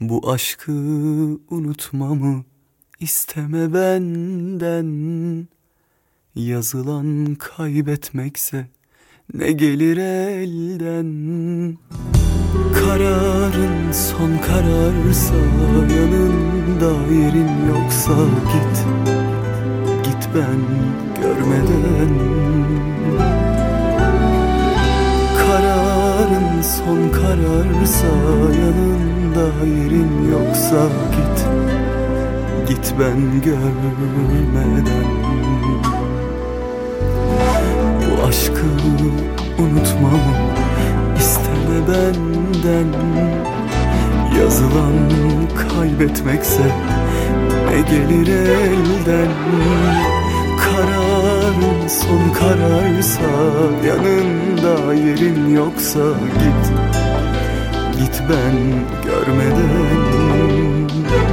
Bu aşkı unutmamı isteme benden. Yazılan kaybetmekse ne gelir elden. Kararın son kararsa, yanında yerin yoksa git. Git ben görmeden. Kararın son kararsa, yanında yerin yoksa git. Git ben görmeden. Bu aşkı unutmamı isteme benden. Yazılan kaybetmekse ne gelir elden. Kararın son kararsa, yanında yerin yoksa git. Git ben görmeden.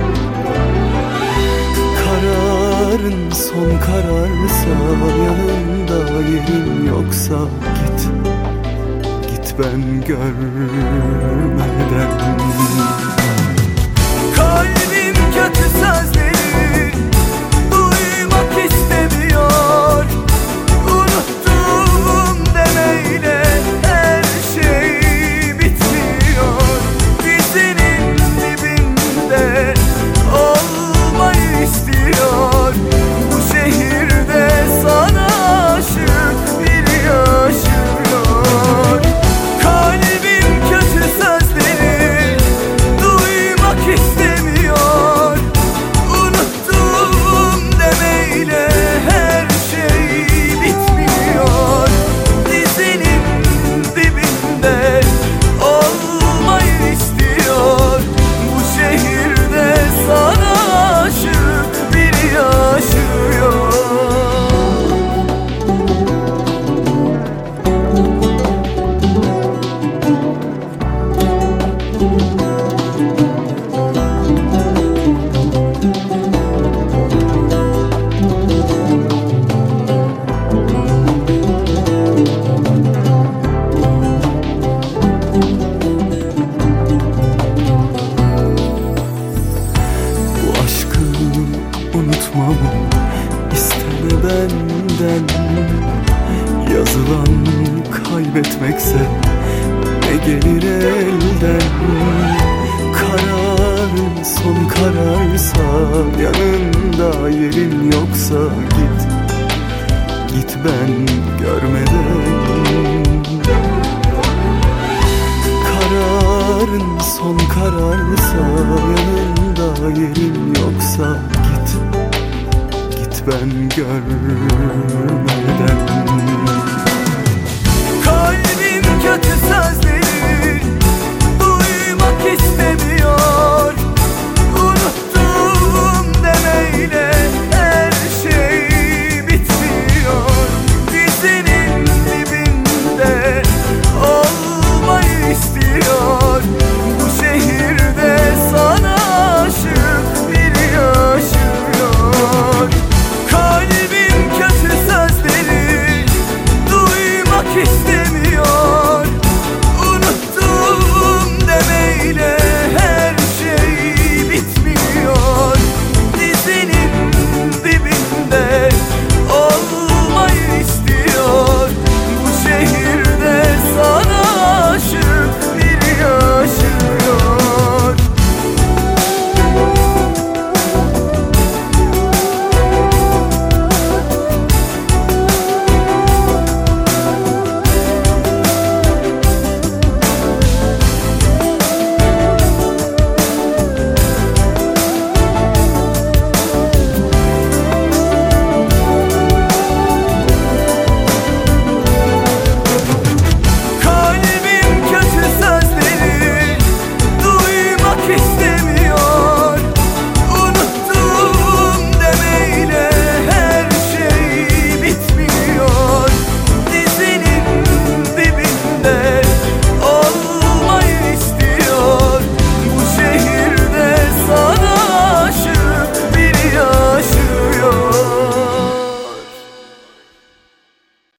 Kararın son kararsa, yanında yerin yoksa git. Git ben görmeden. Kalbim kötü sözleri duymak istemiyor. Unuttum demeyle her şey bitmiyor. Dizinin dibinde olmayı istiyor. Bu şehirde sana aşık biri yaşıyor. Kalbim kötü sözleri duymak istemiyor. Unuttum demeyle her şey bitmiyor. Dizinin dibinde olmayı istiyor. Bu şehirde sana aşık biri yaşıyor. Bu aşkı unutmamı isteme benden. Yazılan kaybetmekse ne gelir elden. Kararın son kararsa, yanında yerin yoksa git. Git ben görmeden. Kararın son kararsa, yanında yerin yoksa git. Git ben görmeden. Kalbim kötü sözleri